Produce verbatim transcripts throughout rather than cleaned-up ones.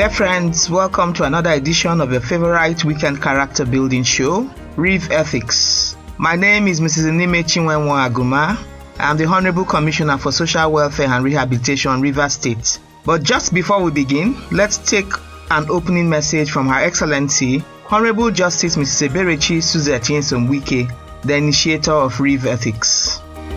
Dear friends, welcome to another edition of your favorite weekend character building show, Reeve Ethics. My name is Missus Inime Chinwenwo Aguma. I am the Honorable Commissioner for Social Welfare and Rehabilitation, Rivers State. But just before we begin, let's take an opening message from Her Excellency, Honorable Justice Missus Eberechi Suzette Nyesom Wike, the initiator of Reeve Ethics.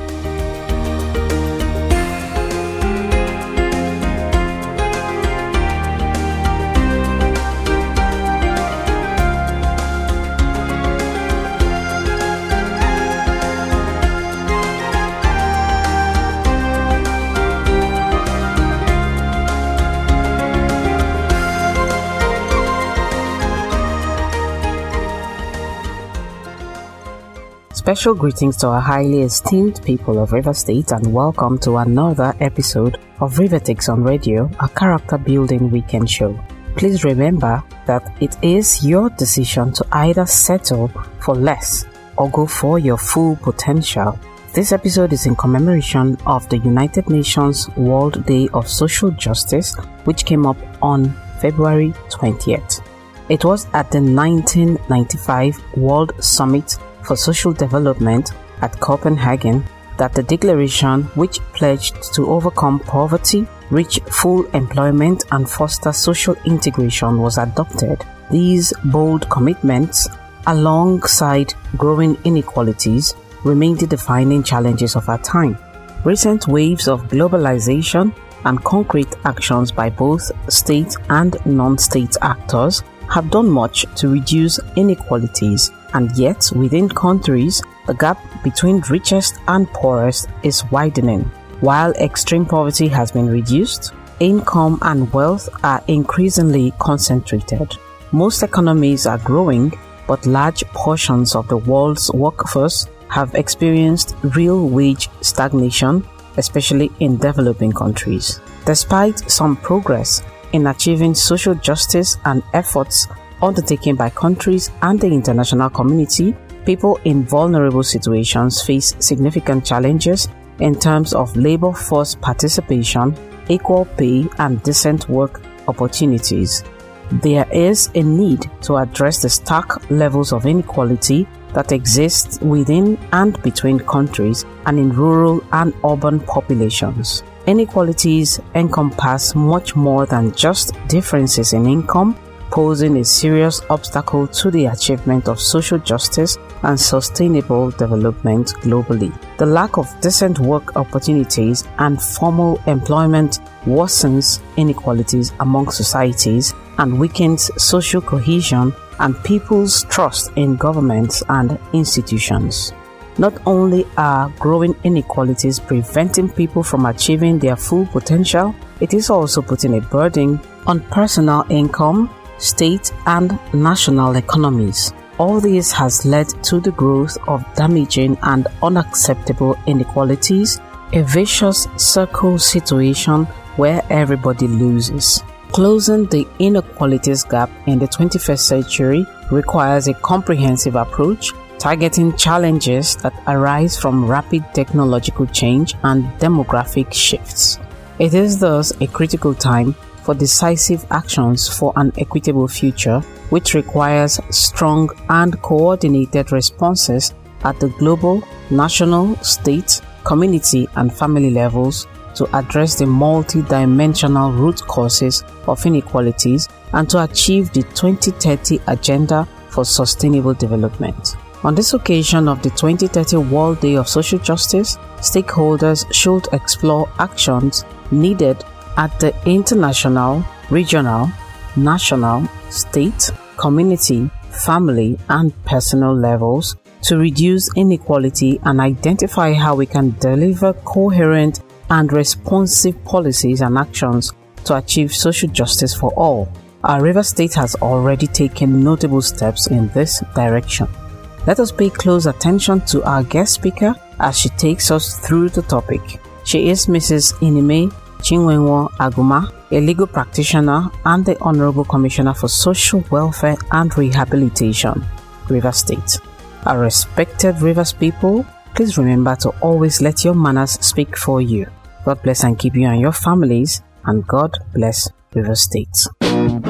Special greetings to our highly esteemed people of Rivers State and welcome to another episode of Reeve Ethics on Radio, a character building weekend show. Please remember that it is your decision to either settle for less or go for your full potential. This episode is in commemoration of the United Nations World Day of Social Justice, which came up on February twentieth. It was at the nineteen ninety-five World Summit for Social Development at Copenhagen that the declaration, which pledged to overcome poverty, reach full employment and foster social integration, was adopted. These bold commitments, alongside growing inequalities, remain the defining challenges of our time. Recent waves of globalization and concrete actions by both state and non-state actors have done much to reduce inequalities, and yet within countries, the gap between richest and poorest is widening. While extreme poverty has been reduced, income and wealth are increasingly concentrated. Most economies are growing, but large portions of the world's workforce have experienced real wage stagnation, especially in developing countries. Despite some progress in achieving social justice and efforts undertaken by countries and the international community, people in vulnerable situations face significant challenges in terms of labor force participation, equal pay, and decent work opportunities. There is a need to address the stark levels of inequality that exist within and between countries and in rural and urban populations. Inequalities encompass much more than just differences in income, posing a serious obstacle to the achievement of social justice and sustainable development globally. The lack of decent work opportunities and formal employment worsens inequalities among societies and weakens social cohesion and people's trust in governments and institutions. Not only are growing inequalities preventing people from achieving their full potential, it is also putting a burden on personal income, state and national economies. All this has led to the growth of damaging and unacceptable inequalities, a vicious circle situation where everybody loses. Closing the inequalities gap in the twenty-first century requires a comprehensive approach targeting challenges that arise from rapid technological change and demographic shifts. It is thus a critical time for decisive actions for an equitable future, which requires strong and coordinated responses at the global, national, state, community, and family levels to address the multi-dimensional root causes of inequalities and to achieve the twenty thirty Agenda for Sustainable Development. On this occasion of the twenty thirty World Day of Social Justice, stakeholders should explore actions needed at the international, regional, national, state, community, family, and personal levels to reduce inequality and identify how we can deliver coherent and responsive policies and actions to achieve social justice for all. Our Rivers State has already taken notable steps in this direction. Let us pay close attention to our guest speaker as she takes us through the topic. She is Missus Inime Chinwenwo Aguma, a legal practitioner and the Honorable Commissioner for Social Welfare and Rehabilitation, Rivers State. Our respected Rivers people, please remember to always let your manners speak for you. God bless and keep you and your families, and God bless Rivers State.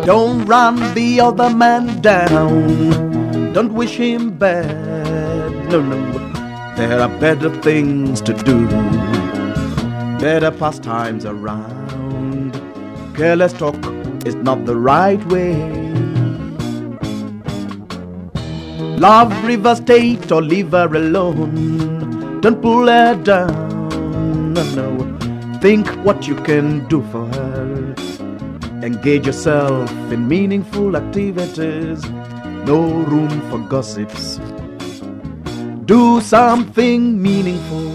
Don't run the other man down. Don't wish him bad. No, no. There are better things to do. Better pastimes around. Careless talk is not the right way. Love River State or leave her alone. Don't pull her down. No, no. Think what you can do for her. Engage yourself in meaningful activities. No room for gossips. Do something meaningful.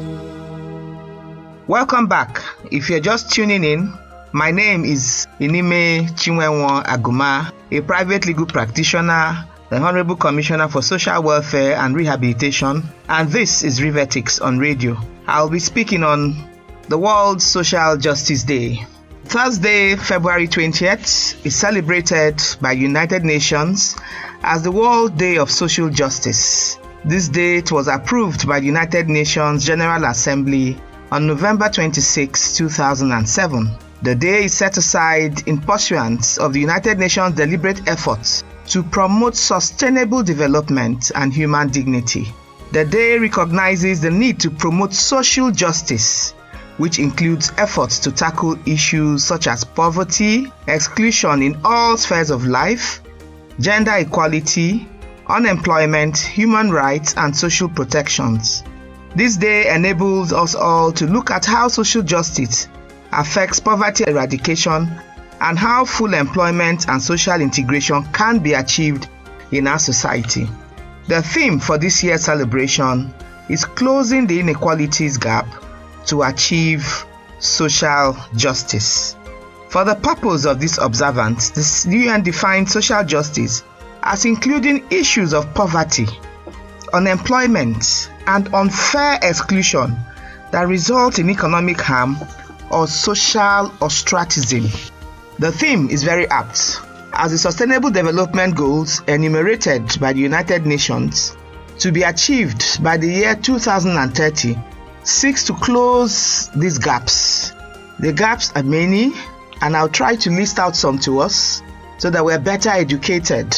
Welcome back. If you're just tuning in, my name is Inime Chinwenwo Aguma, a private legal practitioner, the Honorable Commissioner for Social Welfare and Rehabilitation, and this is Rivetics on Radio. I'll be speaking on the World Social Justice Day. Thursday, February twentieth, is celebrated by United Nations as the World Day of Social Justice. This date was approved by the United Nations General Assembly on November twenty-sixth, two thousand seven. The day is set aside in pursuance of the United Nations' deliberate efforts to promote sustainable development and human dignity. The day recognizes the need to promote social justice, which includes efforts to tackle issues such as poverty, exclusion in all spheres of life, gender equality, unemployment, human rights, and social protections. This day enables us all to look at how social justice affects poverty eradication and how full employment and social integration can be achieved in our society. The theme for this year's celebration is closing the inequalities gap to achieve social justice. For the purpose of this observance, the U N defines social justice as including issues of poverty, unemployment, and unfair exclusion that result in economic harm or social ostracism. The theme is very apt, as the Sustainable Development Goals enumerated by the United Nations to be achieved by the year two thousand thirty seeks to close these gaps. The gaps are many, and I'll try to list out some to us so that we're better educated.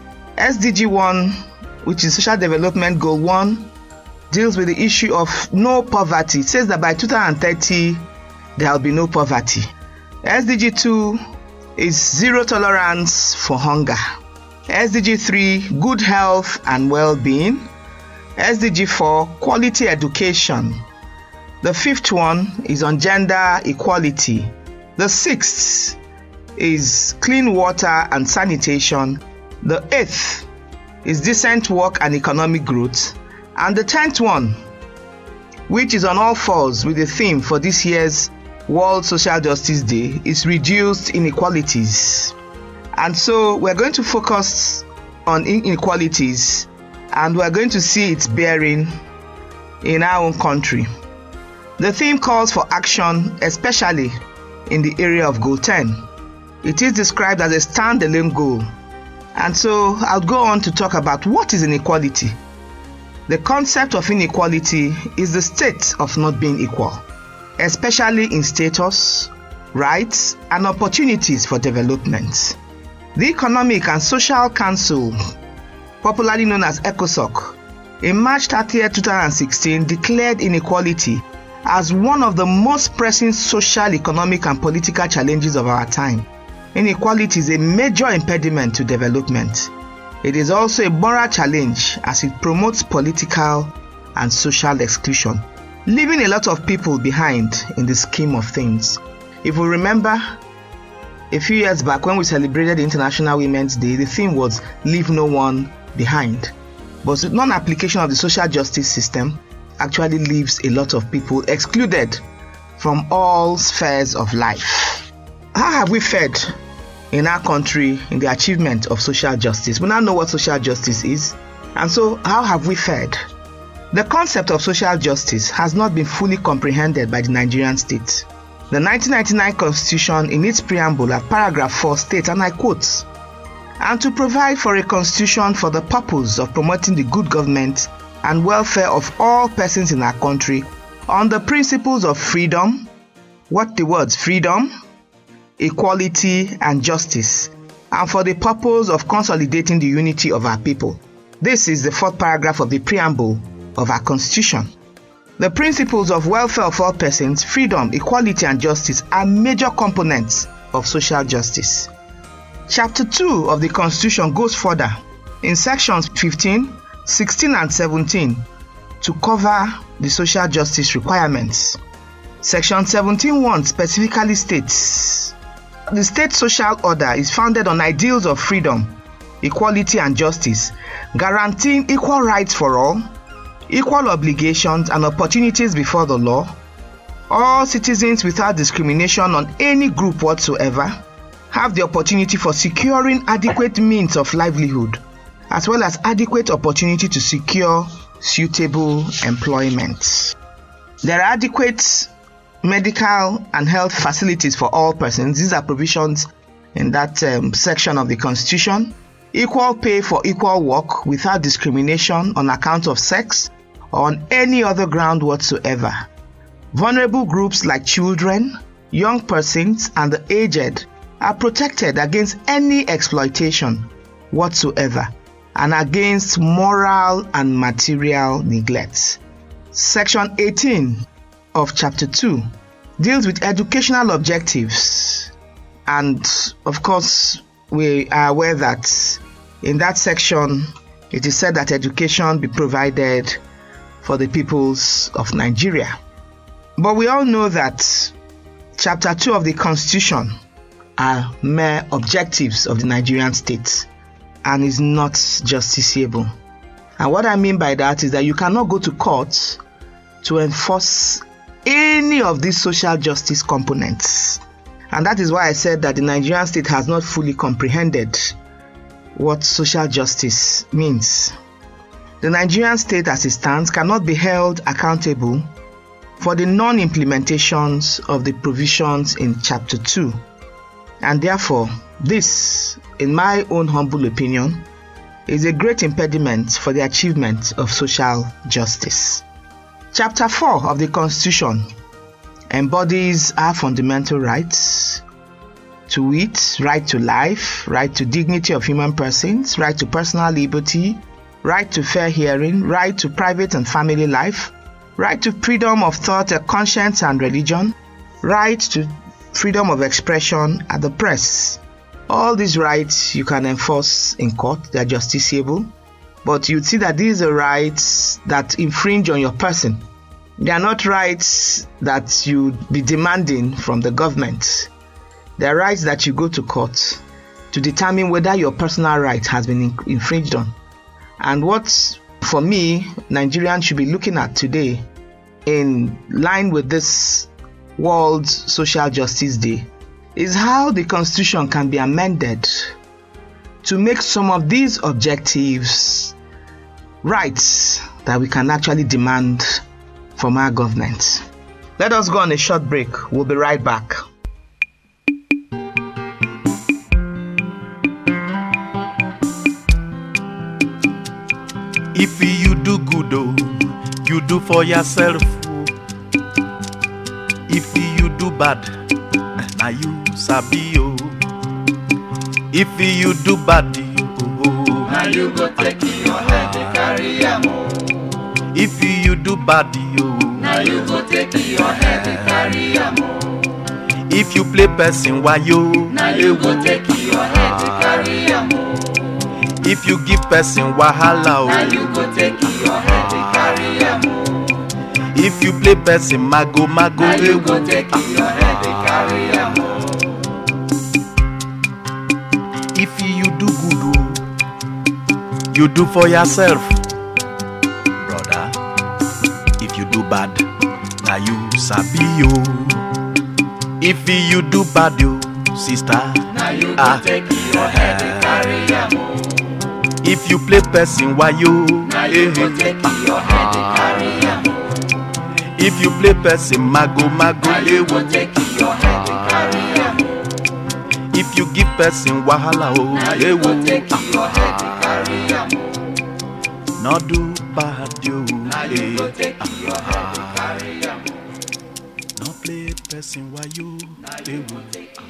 S D G one, which is Social Development Goal one, deals with the issue of no poverty. It says that by two thousand thirty, there will be no poverty. S D G two is zero tolerance for hunger. S D G three, good health and well-being. S D G four, quality education. The fifth one is on gender equality. The sixth is clean water and sanitation. The eighth is decent work and economic growth. And the tenth one, which is on all fours with the theme for this year's World Social Justice Day, is reduced inequalities. And so we're going to focus on inequalities, and we're going to see its bearing in our own country. The theme calls for action, especially in the area of Goal ten. It is described as a standalone goal. And so I'll go on to talk about what is inequality. The concept of inequality is the state of not being equal, especially in status, rights, and opportunities for development. The Economic and Social Council, popularly known as ECOSOC, in March thirtieth, two thousand sixteen declared inequality as one of the most pressing social, economic, and political challenges of our time. Inequality is a major impediment to development. It is also a moral challenge as it promotes political and social exclusion, leaving a lot of people behind in the scheme of things. If we remember, a few years back when we celebrated International Women's Day, the theme was Leave No One Behind. But the non-application of the social justice system actually leaves a lot of people excluded from all spheres of life. How have we fared in our country in the achievement of social justice? We now know what social justice is, and so how have we fared? The concept of social justice has not been fully comprehended by the Nigerian state. The nineteen ninety-nine Constitution, in its preamble at paragraph four, states, and I quote, "And to provide for a constitution for the purpose of promoting the good government and welfare of all persons in our country on the principles of freedom," what the words freedom, equality, and justice, and for the purpose of consolidating the unity of our people. This is the fourth paragraph of the preamble of our Constitution. The principles of welfare of all persons, freedom, equality, and justice are major components of social justice. Chapter two of the Constitution goes further in sections fifteen, sixteen, and seventeen to cover the social justice requirements. Section seventeen point one specifically states, the state social order is founded on ideals of freedom, equality, and justice, guaranteeing equal rights for all, equal obligations and opportunities before the law. All citizens without discrimination on any group whatsoever have the opportunity for securing adequate means of livelihood, as well as adequate opportunity to secure suitable employment. There are adequate medical and health facilities for all persons. These are provisions in that um, section of the Constitution. Equal pay for equal work without discrimination on account of sex or on any other ground whatsoever. Vulnerable groups like children, young persons, and the aged are protected against any exploitation whatsoever and against moral and material neglect. Section eighteen of Chapter two deals with educational objectives, and of course we are aware that in that section it is said that education be provided for the peoples of Nigeria. But we all know that Chapter two of the Constitution are mere objectives of the Nigerian state and is not justiciable. And what I mean by that is that you cannot go to court to enforce any of these social justice components. And that is why I said that the Nigerian state has not fully comprehended what social justice means. The Nigerian state as it stands cannot be held accountable for the non-implementations of the provisions in Chapter two. And therefore, this, in my own humble opinion, is a great impediment for the achievement of social justice. Chapter four of the Constitution embodies our fundamental rights, to wit, right to life, right to dignity of human persons, right to personal liberty, right to fair hearing, right to private and family life, right to freedom of thought, conscience, and religion, right to freedom of expression and the press. All these rights you can enforce in court, they are justiciable, but you'd see that these are rights that infringe on your person. They are not rights that you'd be demanding from the government. They are rights that you go to court to determine whether your personal right has been infringed on. And what, for me, Nigerians should be looking at today, in line with this World Social Justice Day, is how the Constitution can be amended to make some of these objectives rights that we can actually demand from our government. Let us go on a short break. We'll be right back. If you do good, oh, you do for yourself. If you do bad, now you sabi, oh. If you do bad, oh, now you go take your head and carry am. If you do bad, oh, now you go take your head and carry am. If you play person, why you? Now you go take your head and carry am. If you give person wahala, oh, now you go take your head and carry am. If you play person mago mago, now you go take your head and carry am. If you do good, oh, you do for yourself, brother. If you do bad, now you sabi, oh. If you do bad, oh, sister, now you go ah, take your head and carry am. If you play person, why you? Now you go take your head and carry am. If you play person mago mago, now you go take your head and carry am. If you give person wahala, oh, now you go take your head and carry am. No do bad, you. Now you go take your head and carry am. No play person why you they will.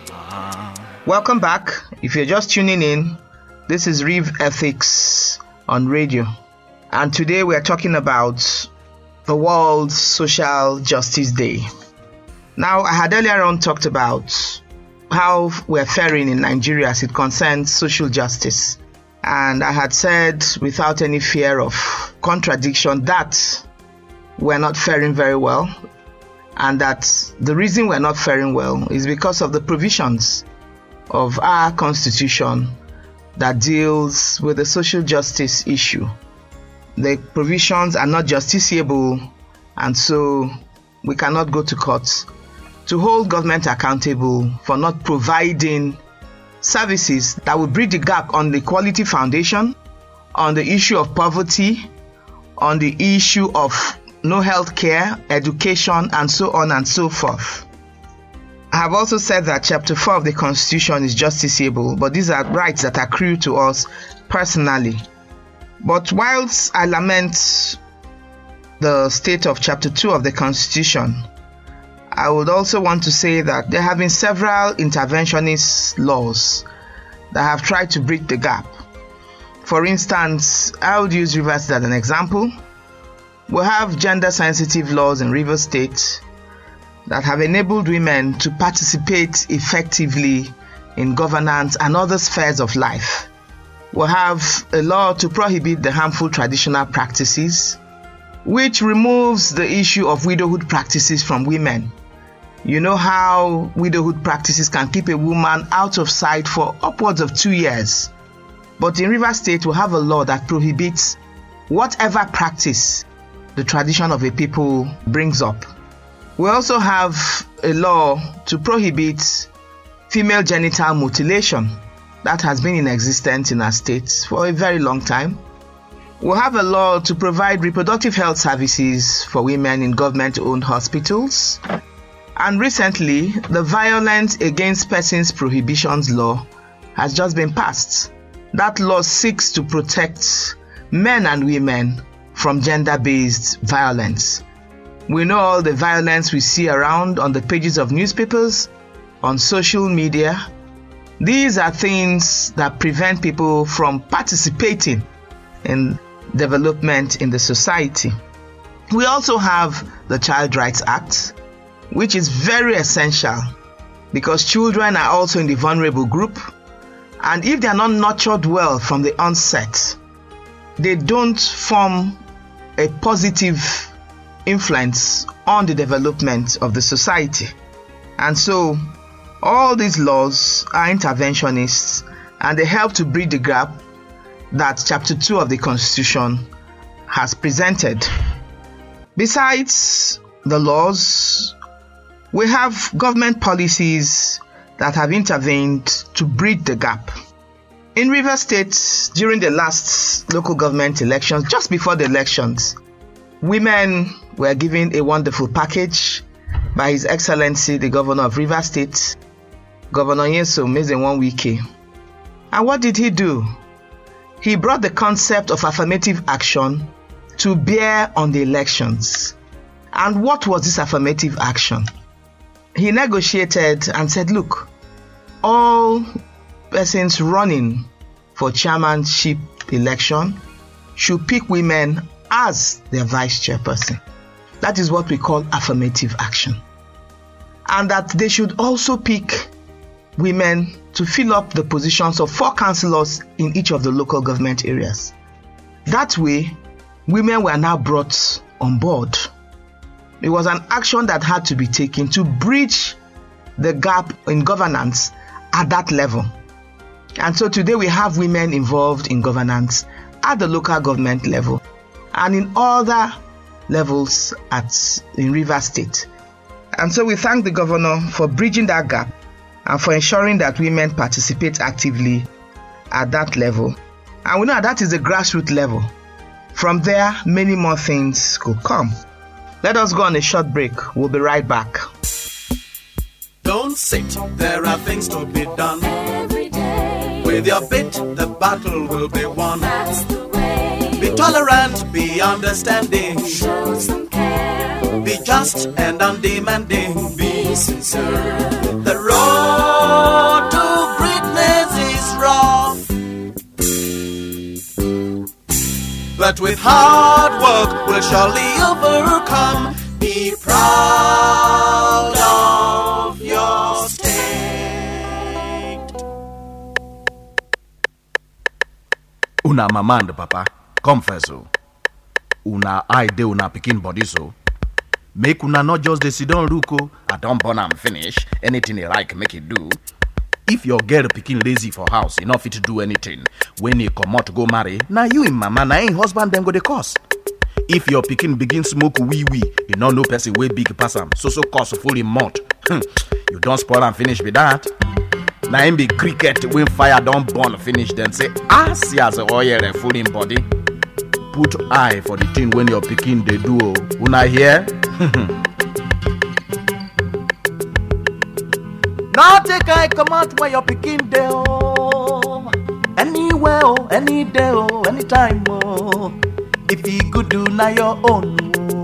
Welcome back. If you're just tuning in, this is Rev Ethics on radio. And today we are talking about the World Social Justice Day. Now, I had earlier on talked about how we're faring in Nigeria as it concerns social justice. And I had said, without any fear of contradiction, that we're not faring very well. And that the reason we're not faring well is because of the provisions of our constitution that deals with the social justice issue. The provisions are not justiciable, and so we cannot go to court to hold government accountable for not providing services that will bridge the gap on the Equality Foundation, on the issue of poverty, on the issue of no health care, education, and so on and so forth. I have also said that Chapter four of the Constitution is justiciable, but these are rights that accrue to us personally. But whilst I lament the state of Chapter two of the Constitution, I would also want to say that there have been several interventionist laws that have tried to bridge the gap. For instance, I would use Rivers State as an example. We have gender-sensitive laws in Rivers State that have enabled women to participate effectively in governance and other spheres of life. We have a law to prohibit the harmful traditional practices, which removes the issue of widowhood practices from women. You know how widowhood practices can keep a woman out of sight for upwards of two years. But in Rivers State, we have a law that prohibits whatever practice the tradition of a people brings up. We also have a law to prohibit female genital mutilation that has been in existence in our state for a very long time. We have a law to provide reproductive health services for women in government-owned hospitals. And recently, the Violence Against Persons Prohibitions Law has just been passed. That law seeks to protect men and women from gender-based violence. We know all the violence we see around on the pages of newspapers, on social media. These are things that prevent people from participating in development in the society. We also have the Child Rights Act, which is very essential because children are also in the vulnerable group, and if they are not nurtured well from the onset, they don't form a positive influence on the development of the society. And so all these laws are interventionists, and they help to bridge the gap that Chapter two of the Constitution has presented. Besides the laws, we have government policies that have intervened to bridge the gap. In Rivers State, during the last local government elections, just before the elections, women were given a wonderful package by His Excellency, the Governor of Rivers State, Governor Nyesom Ezenwa Wike. And what did he do? He brought the concept of affirmative action to bear on the elections. And what was this affirmative action? He negotiated and said, look, all persons running for chairmanship election should pick women as their vice chairperson. That is what we call affirmative action. And that they should also pick women to fill up the positions of four councillors in each of the local government areas. That way, women were now brought on board. It was an action that had to be taken to bridge the gap in governance at that level. And so today we have women involved in governance at the local government level and in other levels at in Rivers State. And so we thank the governor for bridging that gap and for ensuring that women participate actively at that level. And we know that is the grassroots level. From there, many more things could come. Let us go on a short break. We'll be right back. Don't sit, there are things to be done. Every day, With your bit, the battle will be won. that's the way. Be tolerant, be understanding. Show some care. Be just and undemanding. Be sincere. The road to greatness is rough, but with hard work we'll surely overcome. Be proud of your state. Una mama and papa, come first. Una eye de una pikin body so. Make una not just the sit down ruko. I don't burn am finish. Anything you like, make it do. If your girl pikin lazy for house, enough fit to do anything. When you come out to go marry, now you and mama, now in husband them go the cause. If your pikin begin smoke wee wee, you know no person way big pass am. So so cause full in mouth. You don't spoil and finish with that. Now him be cricket when fire don't burn finish. Then say ah see as the oil and full in body. Put eye for the thing when your pikin they do. Una hear? Now take eye come out where your pikin dey oh. Anywhere oh, any day oh, anytime oh. If he good do na your own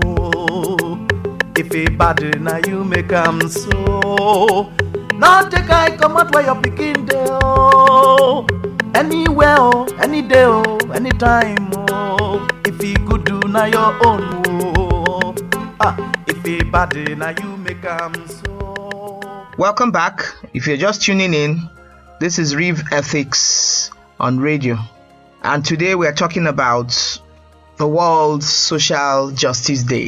oh. If he bad na you make am so. Now take eye come out where your pikin dey oh. Anywhere oh, any day oh, anytime oh. If he good do na your own oh. Ah, if he bad na you make am so. Welcome back. If you're just tuning in, this is Rev Ethics on radio. And today we're talking about the World Social Justice Day.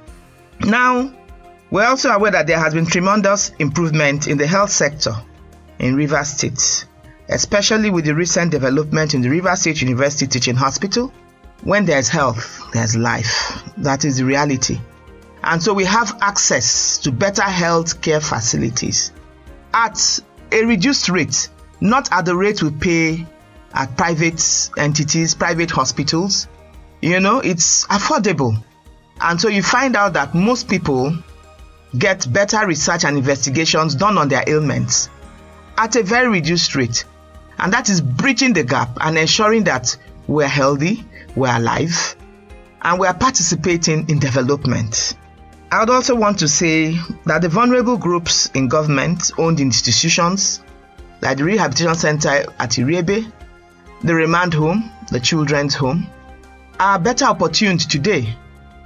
Now, we're also aware that there has been tremendous improvement in the health sector in Rivers State, especially with the recent development in the Rivers State University Teaching Hospital. When there's health, there's life. That is the reality. And so we have access to better health care facilities at a reduced rate, not at the rate we pay at private entities, private hospitals. You know, it's affordable. And so you find out that most people get better research and investigations done on their ailments at a very reduced rate. And that is bridging the gap and ensuring that we're healthy, we're alive, and we're participating in development. I would also want to say that the vulnerable groups in government-owned institutions, like the Rehabilitation Center at Irebe, the Remand Home, the Children's Home, are better opportuned today.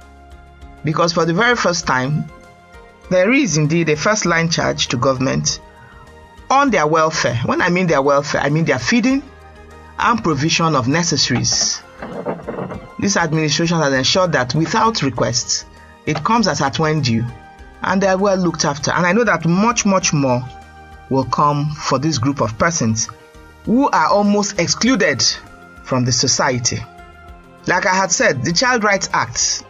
Because for the very first time, there is indeed a first-line charge to government on their welfare. When I mean their welfare, I mean their feeding and provision of necessaries. This administration has ensured that without requests, it comes as at when due, and they are well looked after. And I know that much, much more will come for this group of persons who are almost excluded from the society. Like I had said, the Child Rights Act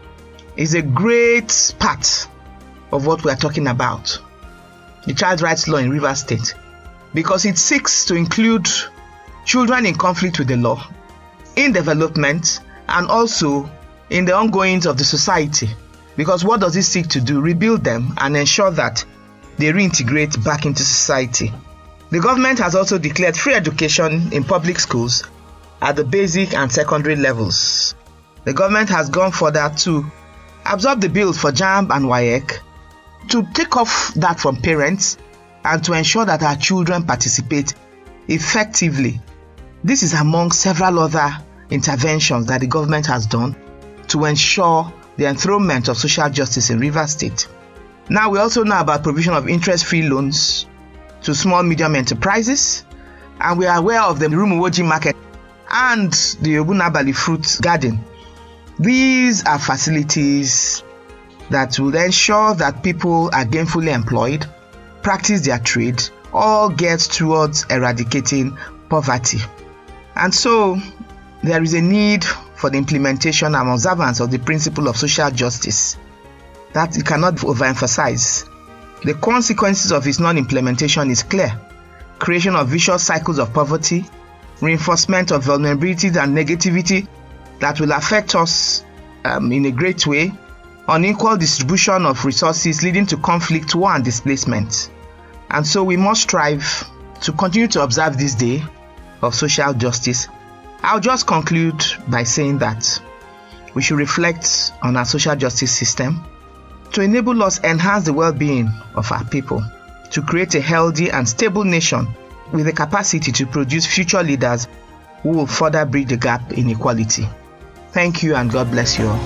is a great part of what we are talking about. The Child Rights Law in Rivers State, because it seeks to include children in conflict with the law, in development, and also in the ongoings of the society. Because what does it seek to do? Rebuild them and ensure that they reintegrate back into society. The government has also declared free education in public schools at the basic and secondary levels. The government has gone further to absorb the bills for JAMB and WAEC, to take off that from parents and to ensure that our children participate effectively. This is among several other interventions that the government has done to ensure the enthronement of social justice in Rivers State. Now we also know about provision of interest-free loans to small medium enterprises, and we are aware of the Rumuwoji market and the Obunabali fruit garden. These are facilities that will ensure that people are gainfully employed, practice their trade, all get towards eradicating poverty. And so there is a need for the implementation and observance of the principle of social justice that you cannot overemphasize. The consequences of its non-implementation is clear. Creation of vicious cycles of poverty, reinforcement of vulnerabilities and negativity that will affect us um, in a great way, unequal distribution of resources leading to conflict, war and displacement. And so we must strive to continue to observe this day of social justice. I'll just conclude by saying that we should reflect on our social justice system, to enable us enhance the well-being of our people, to create a healthy and stable nation with the capacity to produce future leaders who will further bridge the gap in equality. Thank you and God bless you all.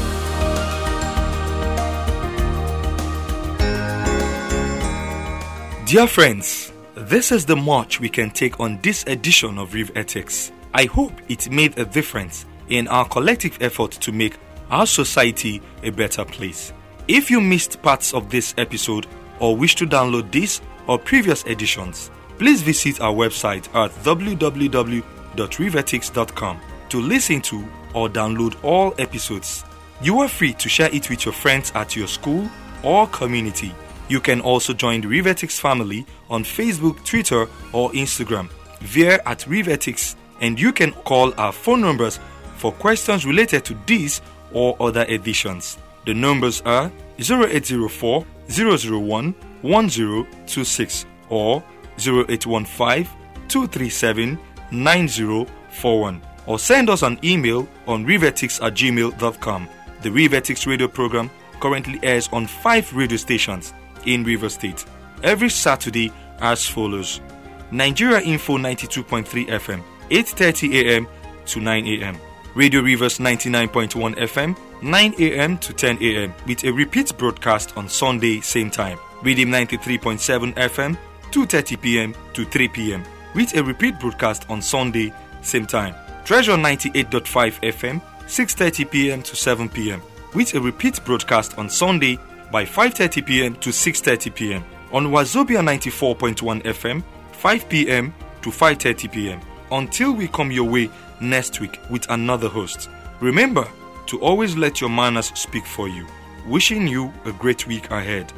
Dear friends, this is the much we can take on this edition of Rev Ethics. I hope it made a difference in our collective effort to make our society a better place. If you missed parts of this episode or wish to download this or previous editions, please visit our website at w w w dot rev ethics dot com to listen to or download all episodes. You are free to share it with your friends at your school or community. You can also join the Rev Ethics family on Facebook, Twitter, or Instagram via at Rev Ethics, and you can call our phone numbers for questions related to this or other editions. The numbers are zero eight zero four, zero zero one, one zero two six or zero eight one five, two three seven, nine zero four one, or send us an email on revethics at gmail dot com. The Rev Ethics radio program currently airs on five radio stations in Rivers State every Saturday as follows: Nigeria Info ninety-two point three F M, eight thirty a m to nine a m Radio Rivers ninety-nine point one F M, nine a m to ten a m with a repeat broadcast on Sunday same time. Rhythm ninety-three point seven F M, two thirty p m to three p m with a repeat broadcast on Sunday same time. Treasure ninety-eight point five F M, six thirty p m to seven p m with a repeat broadcast on Sunday by five thirty p m to six thirty p m On Wazobia ninety-four point one F M, five p m to five thirty p m Until we come your way next week with another host, remember to always let your manners speak for you. Wishing you a great week ahead.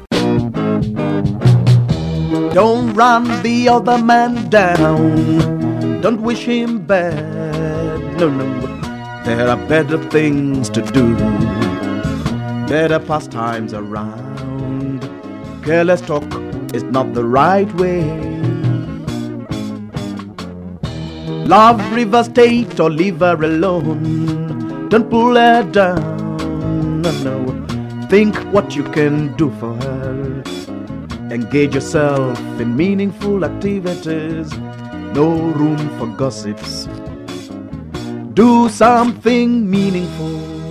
Don't run the other man down. Don't wish him bad. No, no. There are better things to do. Better pastimes around. Careless talk is not the right way. Love River State or leave her alone. Don't pull her down. No, no. Think what you can do for her. Engage yourself in meaningful activities. No room for gossips. Do something meaningful.